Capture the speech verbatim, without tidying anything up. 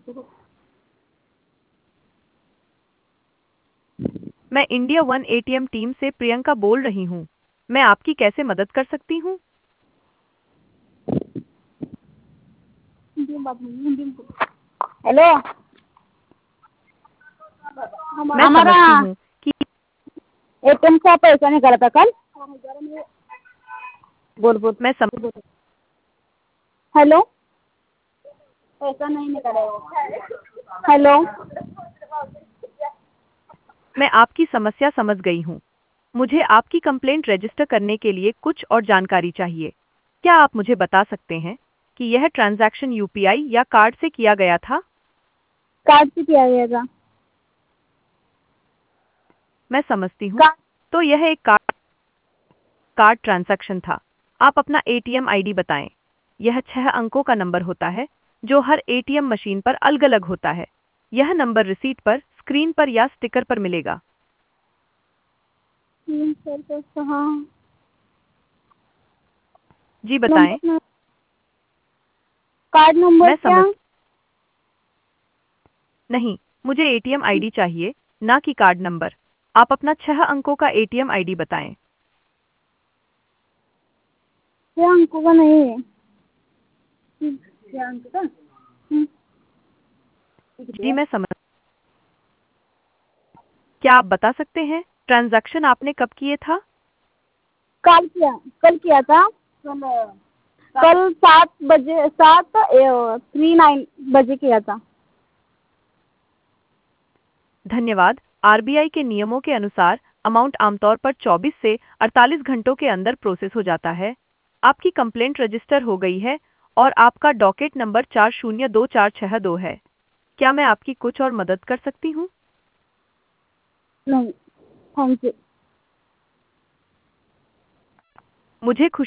मैं India one ATM team से प्रियंका बोल रही हूँ। मैं आपकी कैसे मदद कर सकती हूँ? हेलो। मैं हमारा समझती हूँ कि एटीएम से पैसा निकाला था कल। बोल बोल। मैं सम... हेलो। पैसा नहीं निकाला वो। हेलो। मैं आपकी समस्या समझ गई हूँ। मुझे आपकी कंप्लेंट रजिस्टर करने के लिए कुछ और जानकारी चाहिए। क्या आप मुझे बता सकते हैं कि यह ट्रांजैक्शन यूपीआई या कार्ड से किया गया था? कार्ड से किया गया था। मैं समझती हूँ। कार्ड। तो यह एक कार्ड कार्ड ट्रांजैक्शन था। आप अपना एटीएम आईडी बताएं। यह छह अंकों का नंबर होता है जो हर एटीएम मशीन पर अलग-अलग होता है। यह नंबर रिसीट पर, स्क्रीन पर या स्टिकर पर मिलेगा। तीन सौ रुपये। हाँ। जी बताएं। नंबर। कार्ड नंबर मैं क्या? समझ नहीं, मुझे एटीएम आईडी चाहिए, ना कि कार्ड नंबर। आप अपना छह अंकों का एटीएम आईडी बताएं। छह अंकों का नहीं है। छह अंक का। हम्म। जी मैं समझ क्या आप बता सकते हैं ट्रांजैक्शन आपने कब किए था? कल किया कल किया था। कल कल सात बजे सात थ्री नाइन बजे किया था। धन्यवाद। आरबीआई के नियमों के अनुसार अमाउंट आमतौर पर चौबीस से अड़तालीस घंटों के अंदर प्रोसेस हो जाता है। आपकी कंप्लेंट रजिस्टर हो गई है और आपका डॉकेट नंबर चार शून्य दो चार छह दो है। क्या मैं आपकी कुछ और मदद कर सकती हूँ? नहीं। Thank you. मुझे खुशी